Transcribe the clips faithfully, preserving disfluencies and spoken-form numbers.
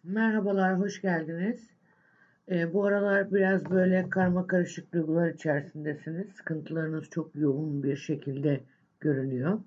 Merhabalar, hoş geldiniz. Ee, bu aralar biraz böyle karma karışık duygular içerisindesiniz. Sıkıntılarınız çok yoğun bir şekilde görünüyor.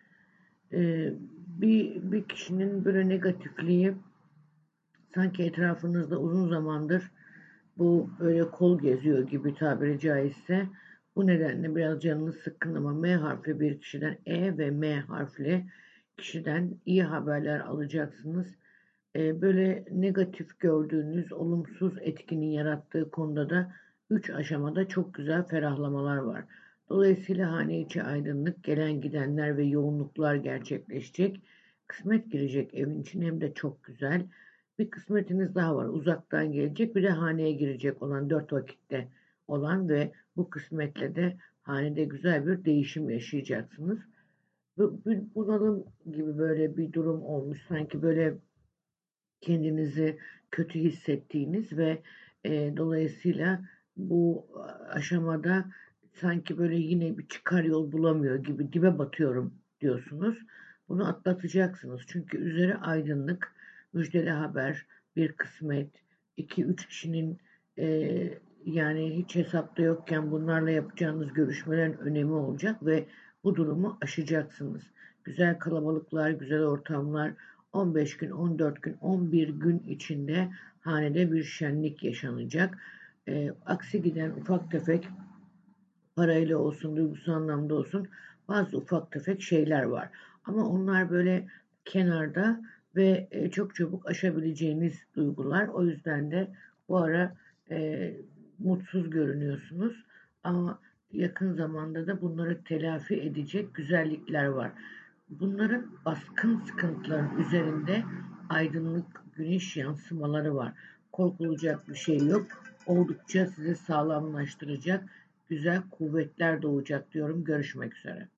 Ee, bir, bir kişinin böyle negatifliği sanki etrafınızda uzun zamandır bu böyle kol geziyor gibi tabiri caizse. Bu nedenle biraz canınız sıkkın ama M harfli bir kişiden E ve M harfli kişiden iyi haberler alacaksınız. Ee, böyle negatif gördüğünüz olumsuz etkinin yarattığı konuda da üç aşamada çok güzel ferahlamalar var. Dolayısıyla hane içi aydınlık, gelen gidenler ve yoğunluklar gerçekleşecek. Kısmet girecek evin içine hem de çok güzel. Bir kısmetiniz daha var. Uzaktan gelecek bir de haneye girecek olan dört vakitte olan ve bu kısmetle de hanede güzel bir değişim yaşayacaksınız. Bu bir bunalım gibi böyle bir durum olmuş. Sanki böyle kendinizi kötü hissettiğiniz ve e, dolayısıyla bu aşamada sanki böyle yine bir çıkar yol bulamıyor gibi dibe batıyorum diyorsunuz. Bunu atlatacaksınız. Çünkü üzeri aydınlık, müjdeli haber, bir kısmet, iki üç kişinin e, yani hiç hesapta yokken bunlarla yapacağınız görüşmelerin önemi olacak ve bu durumu aşacaksınız. Güzel kalabalıklar, güzel ortamlar, on beş gün, on dört gün, on bir gün içinde hanede bir şenlik yaşanacak. E, aksi giden ufak tefek parayla olsun, duygusal anlamda olsun bazı ufak tefek şeyler var. Ama onlar böyle kenarda ve e, çok çabuk aşabileceğiniz duygular. O yüzden de bu ara e, mutsuz görünüyorsunuz. Ama yakın zamanda da bunları telafi edecek güzellikler var. Bunların baskın sıkıntıların üzerinde aydınlık güneş yansımaları var. Korkulacak bir şey yok. Oldukça sizi sağlamlaştıracak güzel kuvvetler doğacak diyorum. Görüşmek üzere.